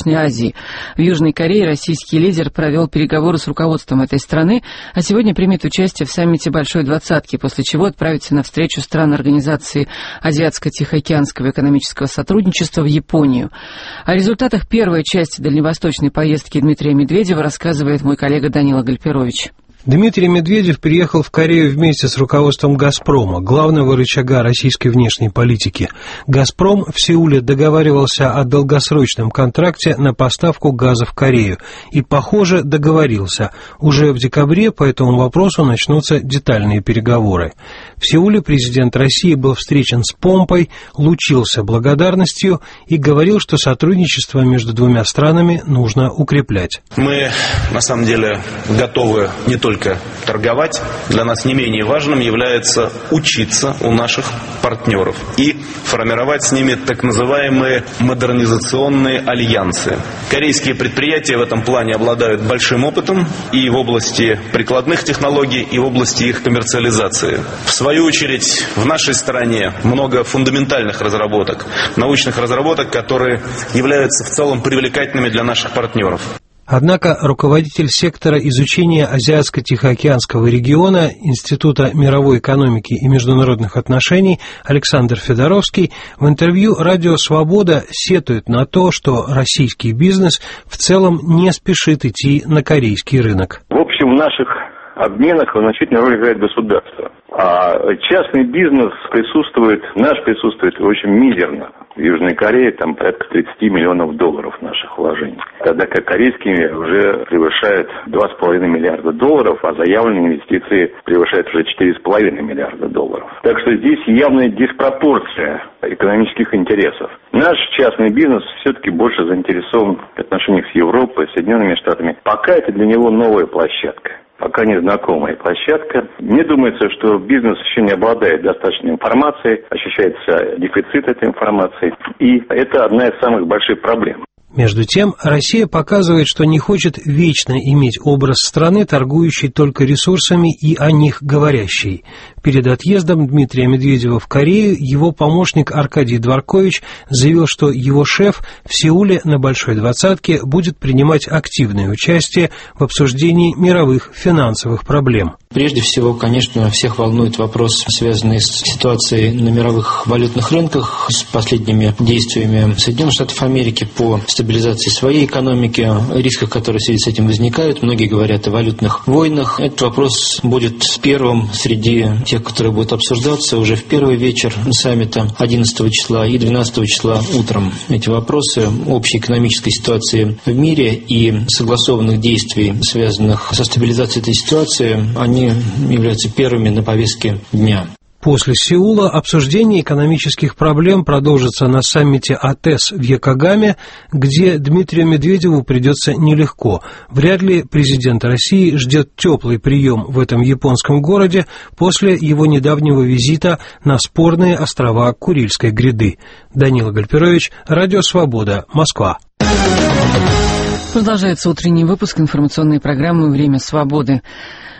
Юго-Восточной Азии. В Южной Корее российский лидер провел переговоры с руководством этой страны, а сегодня примет участие в саммите Большой Двадцатки, после чего отправится на встречу стран Организации Азиатско-Тихоокеанского экономического сотрудничества в Японию. О результатах первой части дальневосточной поездки Дмитрия Медведева рассказывает мой коллега Данила Гальперович. Дмитрий Медведев приехал в Корею вместе с руководством «Газпрома», главного рычага российской внешней политики. «Газпром» в Сеуле договаривался о долгосрочном контракте на поставку газа в Корею. И, похоже, договорился. Уже в декабре по этому вопросу начнутся детальные переговоры. В Сеуле президент России был встречен с помпой, лучился благодарностью и говорил, что сотрудничество между двумя странами нужно укреплять. Мы, на самом деле, готовы не только торговать. Для нас не менее важным является учиться у наших партнеров и формировать с ними так называемые модернизационные альянсы. Корейские предприятия в этом плане обладают большим опытом и в области прикладных технологий, и в области их коммерциализации. В свою очередь, в нашей стране много фундаментальных разработок, научных разработок, которые являются в целом привлекательными для наших партнеров. Однако руководитель сектора изучения Азиатско-Тихоокеанского региона Института мировой экономики и международных отношений Александр Федоровский в интервью «Радио Свобода» сетует на то, что российский бизнес в целом не спешит идти на корейский рынок. В общем, в наших обменах значительную роль играет государство. А частный бизнес наш присутствует очень мизерно. В Южной Корее там порядка 30 миллионов долларов наших вложений. Тогда как корейские уже превышают 2,5 миллиарда долларов, а заявленные инвестиции превышают уже 4,5 миллиарда долларов. Так что здесь явная диспропорция экономических интересов. Наш частный бизнес все-таки больше заинтересован в отношениях с Европой, Соединенными Штатами. Пока это для него новая площадка. Пока незнакомая площадка. Мне думается, что бизнес еще не обладает достаточной информацией, ощущается дефицит этой информации, и это одна из самых больших проблем. Между тем, Россия показывает, что не хочет вечно иметь образ страны, торгующей только ресурсами и о них говорящей. Перед отъездом Дмитрия Медведева в Корею его помощник Аркадий Дворкович заявил, что его шеф в Сеуле на Большой Двадцатке будет принимать активное участие в обсуждении мировых финансовых проблем. Прежде всего, конечно, всех волнует вопрос, связанный с ситуацией на мировых валютных рынках, с последними действиями Соединенных Штатов Америки по стабилизации своей экономики, рисках, которые в связи с этим возникают. Многие говорят о валютных войнах. Этот вопрос будет первым среди тех, которые будут обсуждаться уже в первый вечер саммита 11 числа и 12 числа утром. Эти вопросы общей экономической ситуации в мире и согласованных действий, связанных со стабилизацией этой ситуации, они являются первыми на повестке дня. После Сеула обсуждение экономических проблем продолжится на саммите АТЭС в Йокогаме, где Дмитрию Медведеву придется нелегко. Вряд ли президент России ждет теплый прием в этом японском городе после его недавнего визита на спорные острова Курильской гряды. Данила Гальперович, Радио Свобода, Москва. Продолжается утренний выпуск информационной программы «Время свободы».